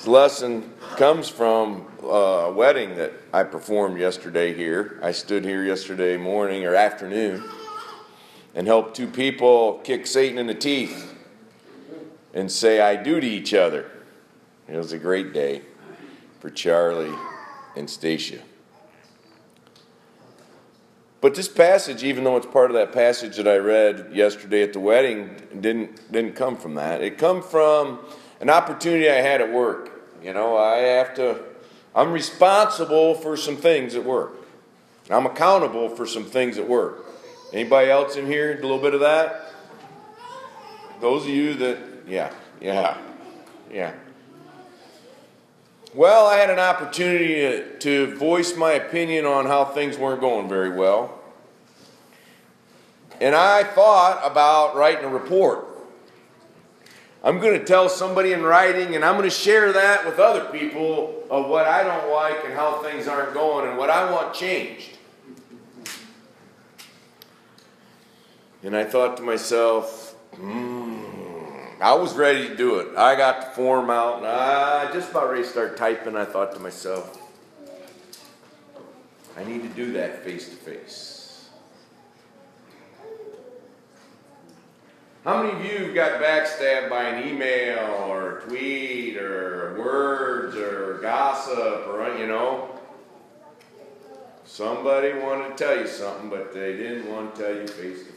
This lesson comes from a wedding that I performed yesterday here. I stood here yesterday morning or afternoon and helped two people kick Satan in the teeth and say I do to each other. It was a great day for Charlie and Stacia. But this passage, even though it's part of that passage that I read yesterday at the wedding, didn't come from that. It come from an opportunity I had at work. I'm responsible for some things at work. I'm accountable for some things at work. Anybody else in here, a little bit of that? Those of you that, yeah. Well, I had an opportunity to voice my opinion on how things weren't going very well. And I thought about writing a report. I'm going to tell somebody in writing, and I'm going to share that with other people of what I don't like and how things aren't going and what I want changed. And I thought to myself, I was ready to do it. I got the form out, and I just about ready to start typing. I thought to myself, I need to do that face to face. How many of you got backstabbed by an email or a tweet or words or gossip or, somebody wanted to tell you something, but they didn't want to tell you face to face.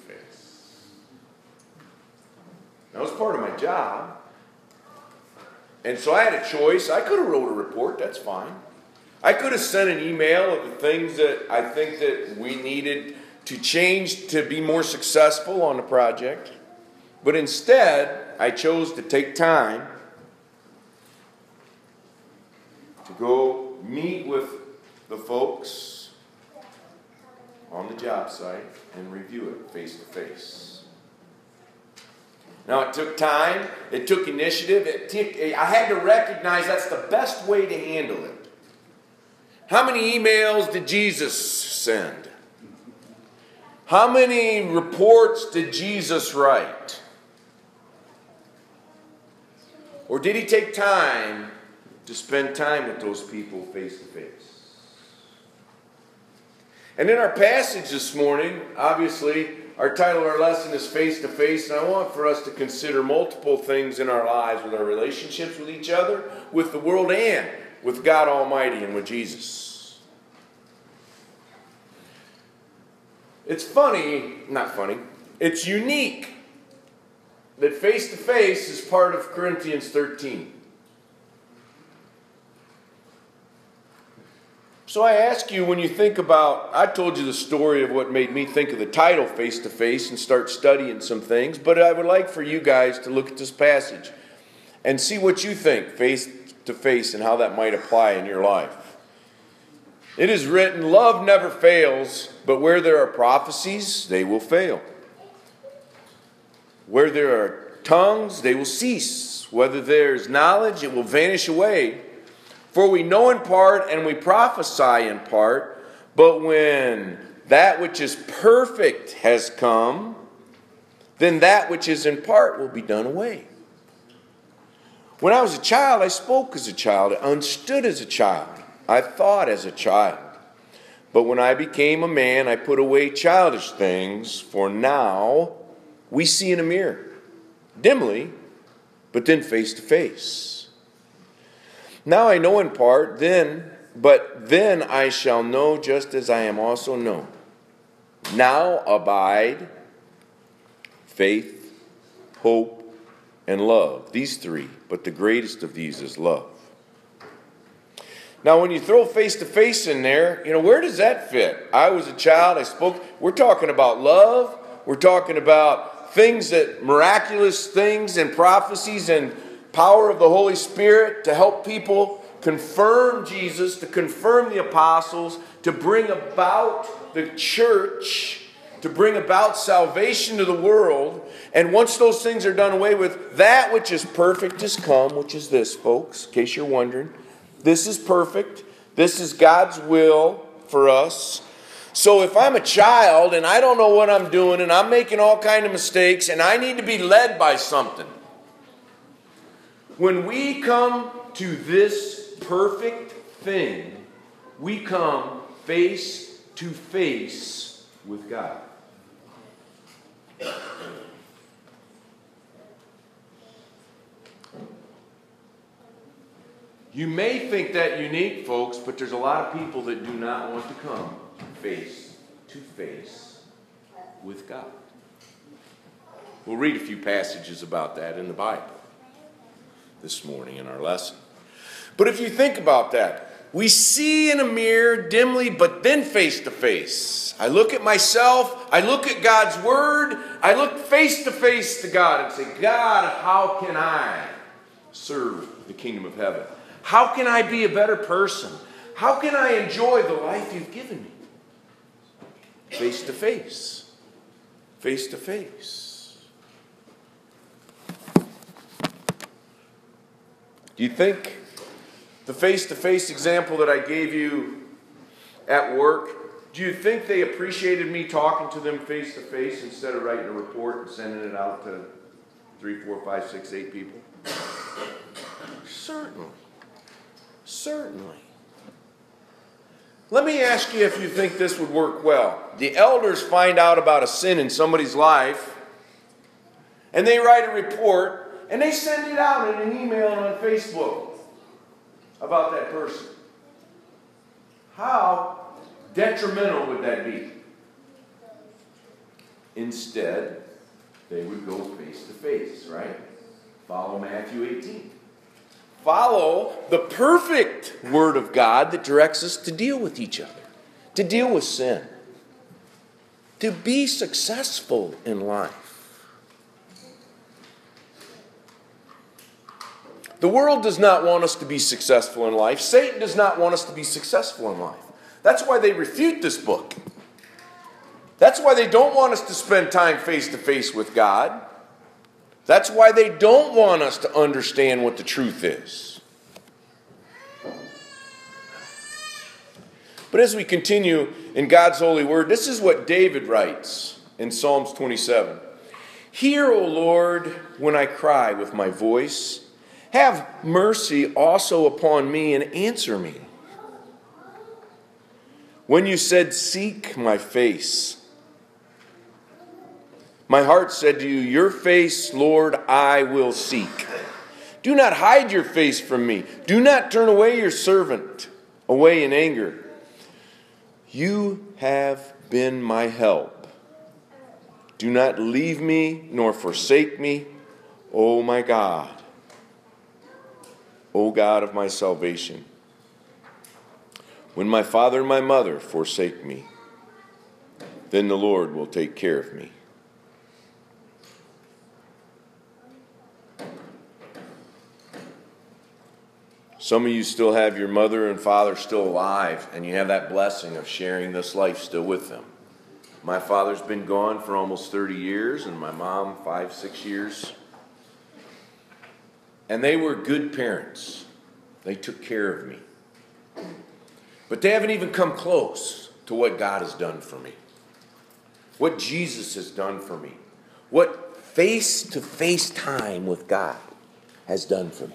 That was part of my job. And so I had a choice. I could have wrote a report. That's fine. I could have sent an email of the things that I think that we needed to change to be more successful on the project. But instead, I chose to take time to go meet with the folks on the job site and review it face to face. Now, it took time, it took initiative, I had to recognize that's the best way to handle it. How many emails did Jesus send? How many reports did Jesus write? Or did he take time to spend time with those people face to face? And in our passage this morning, obviously, our title of our lesson is Face to Face, and I want for us to consider multiple things in our lives with our relationships with each other, with the world, and with God Almighty and with Jesus. It's unique that face to face is part of Corinthians 13. So I ask you, when you think about, I told you the story of what made me think of the title Face to Face and start studying some things, but I would like for you guys to look at this passage and see what you think face to face and how that might apply in your life. It is written, love never fails, but where there are prophecies, they will fail. Where there are tongues, they will cease. Whether there is knowledge, it will vanish away. For we know in part and we prophesy in part, but when that which is perfect has come, then that which is in part will be done away. When I was a child, I spoke as a child, I understood as a child, I thought as a child. But when I became a man, I put away childish things, for now we see in a mirror, dimly, but then face to face. Now I know in part, but then I shall know just as I am also known. Now abide faith, hope, and love. These three, but the greatest of these is love. Now when you throw face to face in there, where does that fit? I was a child, I spoke. We're talking about love. We're talking about things miraculous things and prophecies and power of the Holy Spirit to help people confirm Jesus, to confirm the apostles, to bring about the church, to bring about salvation to the world. And once those things are done away with, that which is perfect has come, which is this, folks, in case you're wondering. This is perfect. This is God's will for us. So if I'm a child and I don't know what I'm doing and I'm making all kinds of mistakes and I need to be led by something, when we come to this perfect thing, we come face to face with God. You may think that unique, folks, but there's a lot of people that do not want to come face to face with God. We'll read a few passages about that in the Bible this morning in our lesson. But if you think about that, we see in a mirror dimly, but then face to face. I look at myself, I look at God's Word, I look face to face to God and say, God, how can I serve the kingdom of heaven? How can I be a better person? How can I enjoy the life you've given me? Face to face. Face to face. Do you think the face-to-face example that I gave you at work, do you think they appreciated me talking to them face-to-face instead of writing a report and sending it out to 3, 4, 5, 6, 8 people? Certainly. Certainly. Let me ask you if you think this would work well. The elders find out about a sin in somebody's life, and they write a report, and they send it out in an email and on Facebook about that person. How detrimental would that be? Instead, they would go face to face, right? Follow Matthew 18. Follow the perfect Word of God that directs us to deal with each other, to deal with sin, to be successful in life. The world does not want us to be successful in life. Satan does not want us to be successful in life. That's why they refute this book. That's why they don't want us to spend time face to face with God. That's why they don't want us to understand what the truth is. But as we continue in God's holy word, this is what David writes in Psalms 27. Hear, O Lord, when I cry with my voice. Have mercy also upon me and answer me. When you said, seek my face, my heart said to you, your face, Lord, I will seek. Do not hide your face from me. Do not turn away your servant away in anger. You have been my help. Do not leave me nor forsake me, O my God, O God of my salvation. When my father and my mother forsake me, then the Lord will take care of me. Some of you still have your mother and father still alive, and you have that blessing of sharing this life still with them. My father's been gone for almost 30 years, and my mom 5, 6 years. And they were good parents. They took care of me. But they haven't even come close to what God has done for me. What Jesus has done for me. What face-to-face time with God has done for me.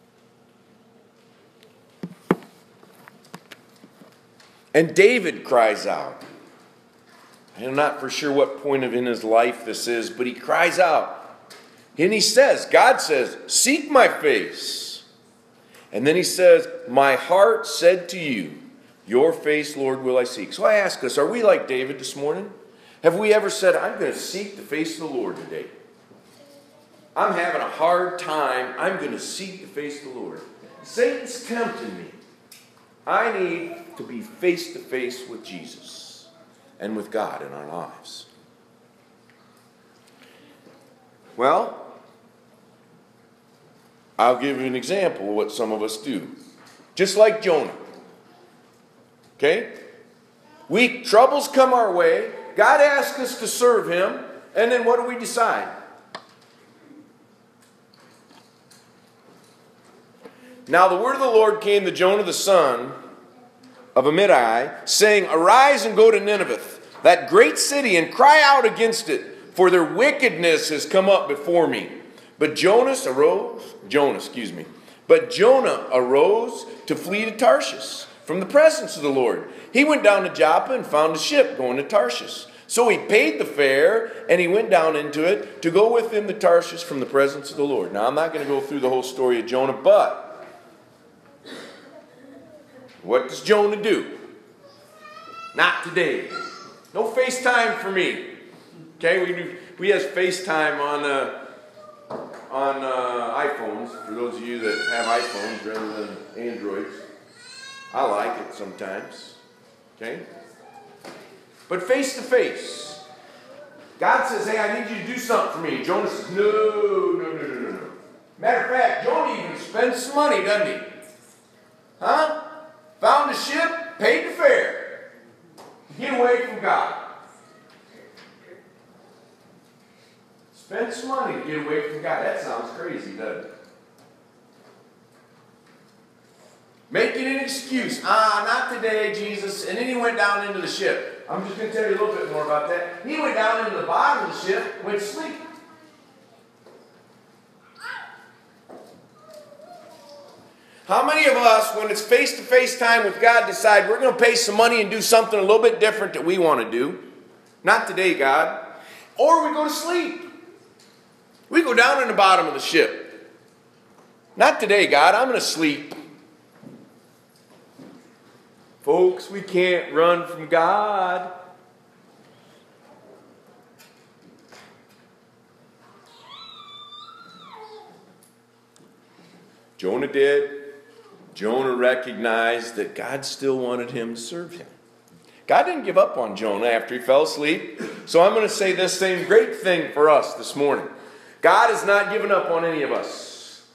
And David cries out. I'm not for sure what point in his life this is, but he cries out. And he says, God says, seek my face. And then he says, my heart said to you, your face, Lord, will I seek. So I ask us, are we like David this morning? Have we ever said, I'm going to seek the face of the Lord today? I'm having a hard time. I'm going to seek the face of the Lord. Satan's tempting me. I need to be face to face with Jesus and with God in our lives. Well, I'll give you an example of what some of us do. Just like Jonah. Okay? Troubles come our way. God asks us to serve him. And then what do we decide? Now the word of the Lord came to Jonah the son of Amittai, saying, arise and go to Nineveh, that great city, and cry out against it, for their wickedness has come up before me. But Jonah But Jonah arose to flee to Tarshish from the presence of the Lord. He went down to Joppa and found a ship going to Tarshish. So he paid the fare, and he went down into it to go with him to Tarshish from the presence of the Lord. Now, I'm not going to go through the whole story of Jonah, but what does Jonah do? Not today. No FaceTime for me. Okay, we have FaceTime on iPhones, for those of you that have iPhones rather than Androids. I like it sometimes. Okay? But face to face. God says, hey, I need you to do something for me. Jonah says, no. Matter of fact, Jonah even spends some money, doesn't he? Huh? Found a ship, paid the fare. Get away from God. Spend some money to get away from God. That sounds crazy, doesn't it? Making an excuse. Not today, Jesus. And then he went down into the ship. I'm just going to tell you a little bit more about that. He went down into the bottom of the ship, went to sleep. How many of us, when it's face-to-face time with God, decide we're going to pay some money and do something a little bit different that we want to do? Not today, God. Or we go to sleep. We go down in the bottom of the ship. Not today, God. I'm going to sleep. Folks, we can't run from God. Jonah did. Jonah recognized that God still wanted him to serve him. God didn't give up on Jonah after he fell asleep. So I'm going to say this same great thing for us this morning. God has not given up on any of us.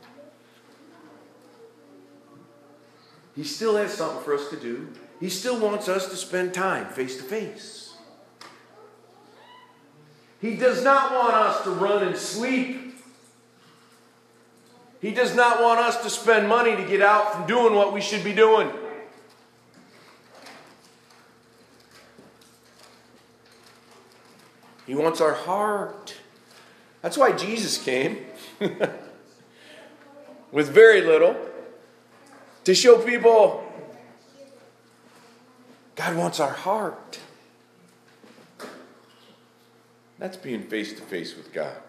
He still has something for us to do. He still wants us to spend time face to face. He does not want us to run and sleep. He does not want us to spend money to get out from doing what we should be doing. He wants our heart. That's why Jesus came with very little, to show people God wants our heart. That's being face to face with God.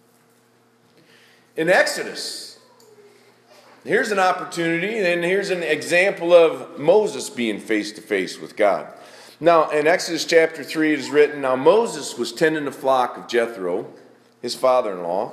In Exodus, here's an opportunity, and here's an example of Moses being face to face with God. Now, in Exodus chapter 3, it is written, now Moses was tending the flock of Jethro, his father-in-law,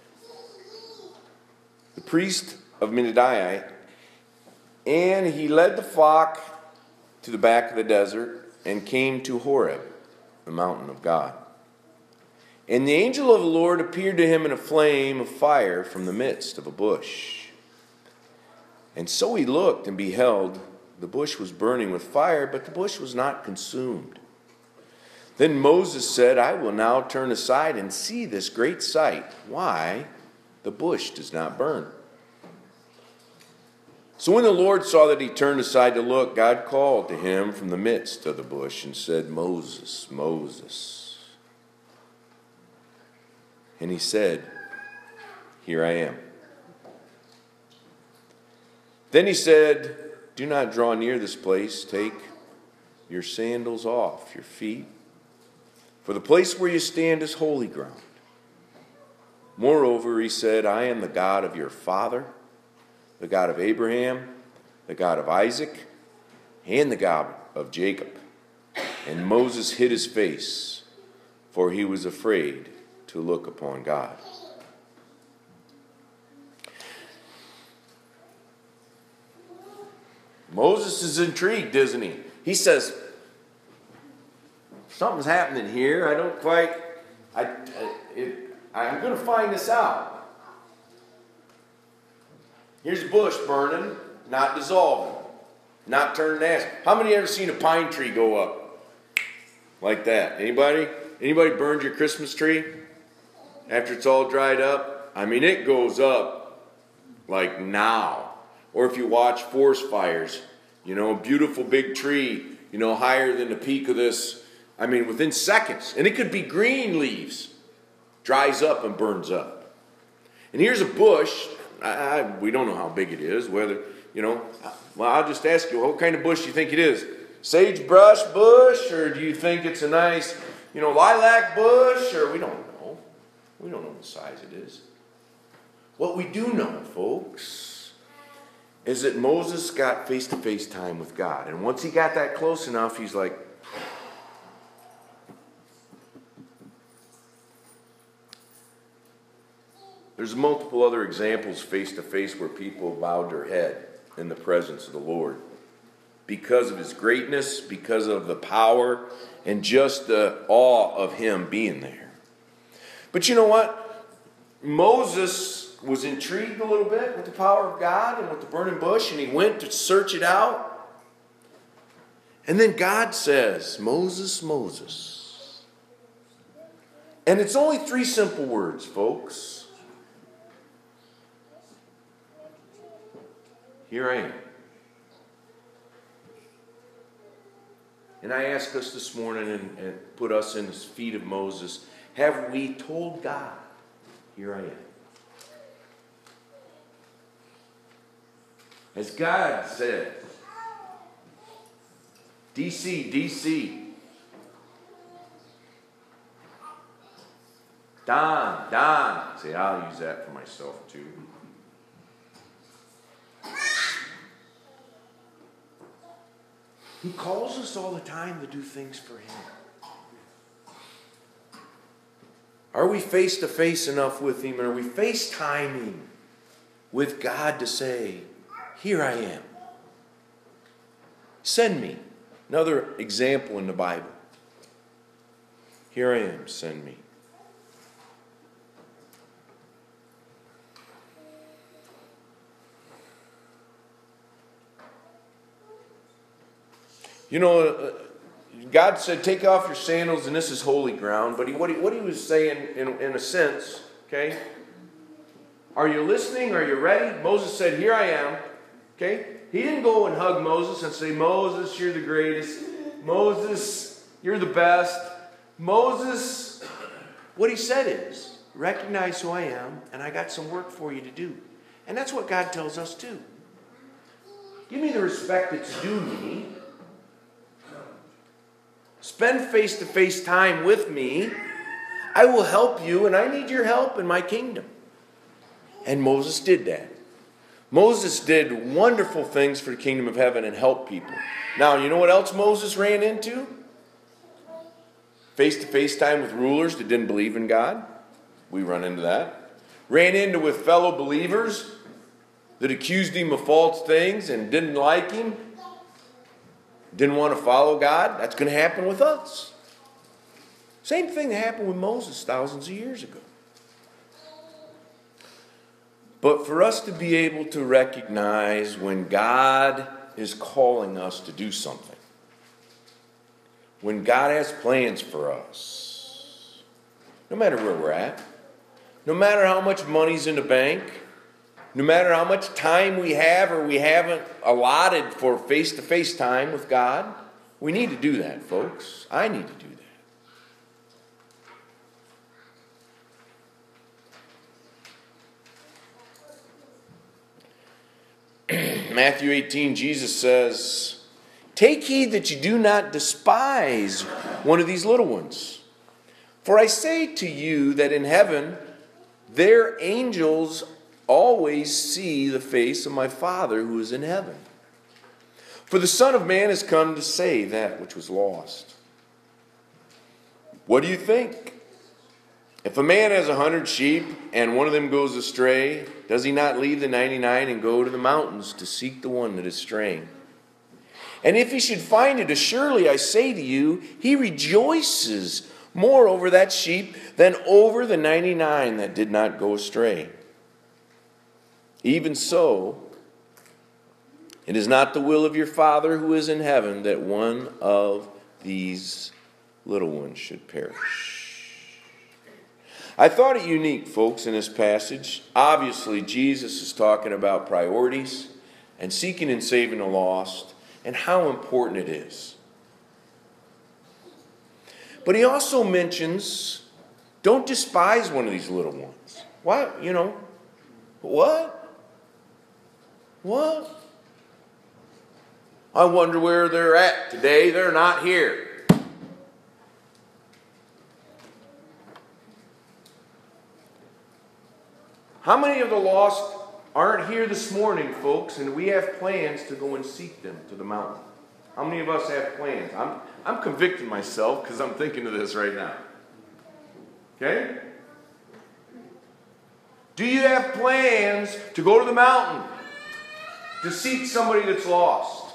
the priest of Midian, and he led the flock to the back of the desert and came to Horeb, the mountain of God. And the angel of the Lord appeared to him in a flame of fire from the midst of a bush. And so he looked and beheld, the bush was burning with fire, but the bush was not consumed. Then Moses said, I will now turn aside and see this great sight, why the bush does not burn. So when the Lord saw that he turned aside to look, God called to him from the midst of the bush and said, Moses, Moses. And he said, here I am. Then he said, do not draw near this place. Take your sandals off your feet, for the place where you stand is holy ground. Moreover, he said, I am the God of your father, the God of Abraham, the God of Isaac, and the God of Jacob. And Moses hid his face, for he was afraid to look upon God. Moses is intrigued, isn't he? He says, something's happening here. I don't quite, I'm going to find this out. Here's a bush burning, not dissolving, not turning to ash. How many ever seen a pine tree go up like that? Anybody? Anybody burned your Christmas tree after it's all dried up? I mean, it goes up like now. Or if you watch forest fires, a beautiful big tree, higher than the peak of this, I mean, within seconds. And it could be green leaves. Dries up and burns up. And here's a bush. We don't know how big it is. Whether, well, I'll just ask you, what kind of bush do you think it is? Sagebrush bush, or do you think it's a nice, lilac bush? Or we don't know. We don't know the size it is. What we do know, folks, is that Moses got face-to-face time with God. And once he got that close enough, he's like, there's multiple other examples face-to-face where people bowed their head in the presence of the Lord because of his greatness, because of the power, and just the awe of him being there. But you know what? Moses was intrigued a little bit with the power of God and with the burning bush, and he went to search it out. And then God says, Moses, Moses. And it's only 3 simple words, folks. Here I am. And I ask us this morning and put us in the feet of Moses, have we told God, here I am? As God said, DC, DC. Don, Don. See, I'll use that for myself too. He calls us all the time to do things for him. Are we face to face enough with him? Are we FaceTiming with God to say, here I am? Send me. Another example in the Bible. Here I am, send me. God said, take off your sandals, and this is holy ground. But what he was saying, in a sense, okay, are you listening? Are you ready? Moses said, here I am. Okay? He didn't go and hug Moses and say, Moses, you're the greatest. Moses, you're the best. Moses, what he said is, recognize who I am, and I got some work for you to do. And that's what God tells us too. Give me the respect that's due me. Spend face-to-face time with me. I will help you, and I need your help in my kingdom. And Moses did that. Moses did wonderful things for the kingdom of heaven and helped people. Now, you know what else Moses ran into? Face-to-face time with rulers that didn't believe in God. We run into that. Ran into with fellow believers that accused him of false things and didn't like him. Didn't want to follow God. That's going to happen with us. Same thing that happened with Moses thousands of years ago. But for us to be able to recognize when God is calling us to do something, when God has plans for us, no matter where we're at, no matter how much money's in the bank, no matter how much time we have or we haven't allotted for face-to-face time with God, we need to do that, folks. I need to do that. Matthew 18, Jesus says, take heed that you do not despise one of these little ones. For I say to you that in heaven their angels always see the face of my Father who is in heaven. For the Son of Man has come to save that which was lost. What do you think? If a man has 100 sheep and one of them goes astray, does he not leave the 99 and go to the mountains to seek the one that is straying? And if he should find it, assuredly I say to you, he rejoices more over that sheep than over the 99 that did not go astray. Even so, it is not the will of your Father who is in heaven that one of these little ones should perish. I thought it unique, folks, in this passage. Obviously, Jesus is talking about priorities and seeking and saving the lost and how important it is. But he also mentions, don't despise one of these little ones. Why, what? What? I wonder where they're at today. They're not here. How many of the lost aren't here this morning, folks, and we have plans to go and seek them to the mountain? How many of us have plans? I'm convicting myself because I'm thinking of this right now. Okay? Do you have plans to go to the mountain to seek somebody that's lost?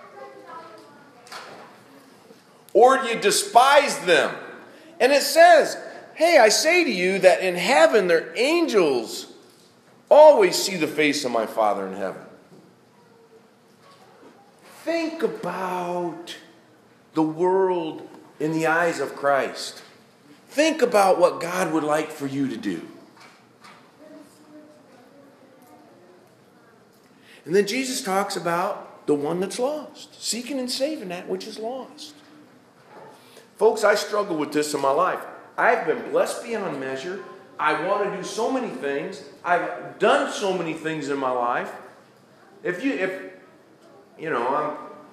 Or do you despise them? And it says, hey, I say to you that in heaven their angels always see the face of my Father in heaven. Think about the world in the eyes of Christ. Think about what God would like for you to do. And then Jesus talks about the one that's lost, seeking and saving that which is lost. Folks, I struggle with this in my life. I've been blessed beyond measure. I want to do so many things. I've done so many things in my life. If I'm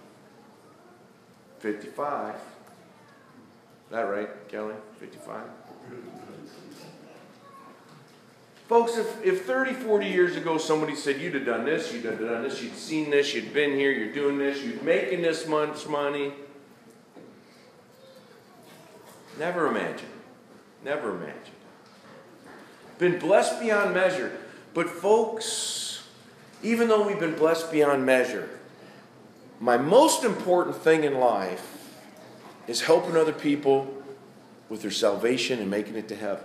55. Is that right, Kelly? 55? Folks, if 30, 40 years ago somebody said you'd have done this, you'd have done this, you'd seen this, you'd been here, you're doing this, you're making this much money. Never imagine. Never imagine. Been blessed beyond measure. But folks, even though we've been blessed beyond measure, my most important thing in life is helping other people with their salvation and making it to heaven.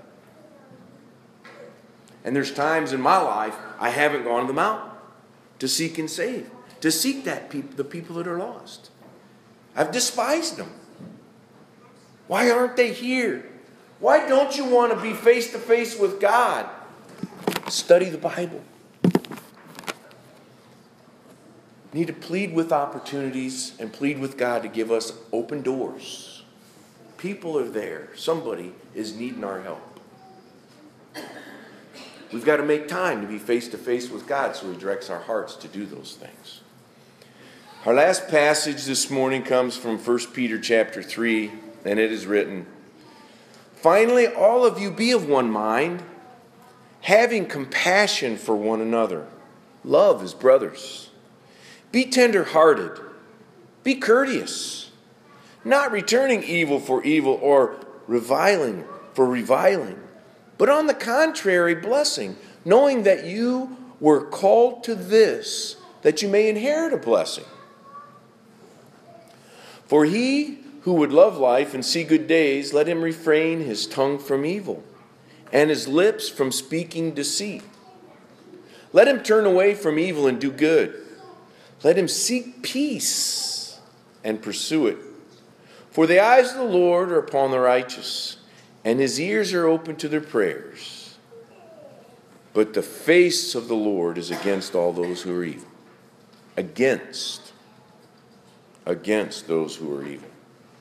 And there's times in my life I haven't gone to the mountain to seek and save, to seek the people that are lost. I've despised them. Why aren't they here? Why don't you want to be face to face with God? Study the Bible. Need to plead with opportunities and plead with God to give us open doors. People are there. Somebody is needing our help. We've got to make time to be face to face with God so He directs our hearts to do those things. Our last passage this morning comes from 1 Peter chapter 3, and it is written, "Finally, all of you be of one mind, having compassion for one another. Love as brothers. Be tender-hearted. Be courteous, not returning evil for evil or reviling for reviling, but on the contrary, blessing, knowing that you were called to this, that you may inherit a blessing. For he who would love life and see good days, let him refrain his tongue from evil, and his lips from speaking deceit. Let him turn away from evil and do good. Let him seek peace and pursue it. For the eyes of the Lord are upon the righteous, and His ears are open to their prayers. But the face of the Lord is against all those who are evil." Against those who are evil.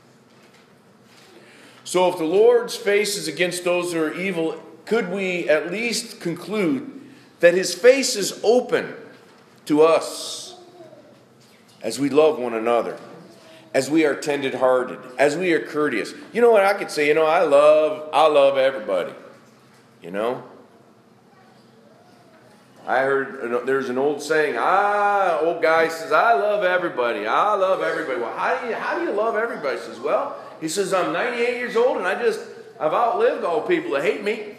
So if the Lord's face is against those who are evil, could we at least conclude that His face is open to us as we love one another, as we are tender-hearted, as we are courteous? You know what I could say? I love everybody. I heard there's an old saying, old guy says, I love everybody. I love everybody. Well, how do you love everybody? He says, well, he says, I'm 98 years old and I've outlived all people that hate me.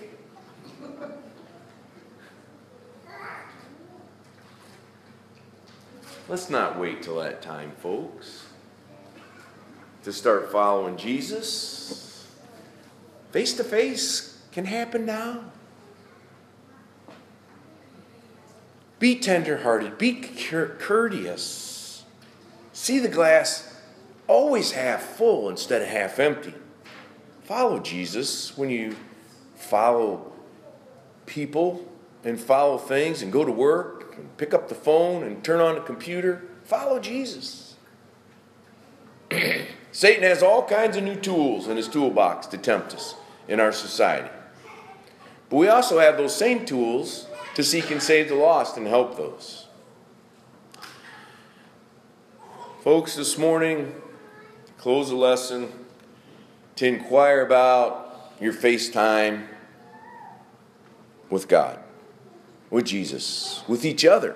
Let's not wait till that time, folks, to start following Jesus. Face to face can happen now. Be tender-hearted. Be courteous. See the glass always half full instead of half empty. Follow Jesus when you follow people and follow things and go to work and pick up the phone and turn on the computer. Follow Jesus. Satan has all kinds of new tools in his toolbox to tempt us in our society. But we also have those same tools to seek and save the lost and help those. Folks, this morning, close the lesson to inquire about your FaceTime with God, with Jesus, with each other.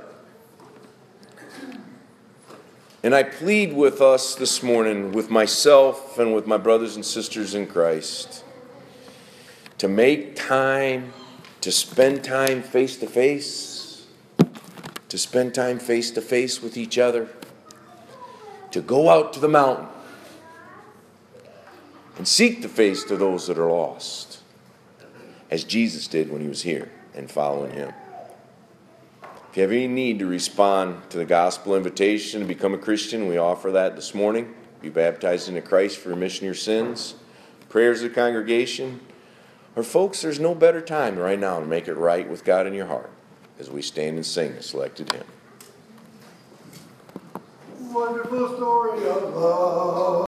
And I plead with us this morning, with myself and with my brothers and sisters in Christ, to make time, to spend time face to face, to spend time face to face with each other, to go out to the mountain and seek the face of those that are lost, as Jesus did when he was here and following him. If you have any need to respond to the gospel invitation to become a Christian, we offer that this morning. Be baptized into Christ for remission of your sins, prayers of the congregation. Or folks, there's no better time right now to make it right with God in your heart as we stand and sing the selected hymn. Wonderful story of love.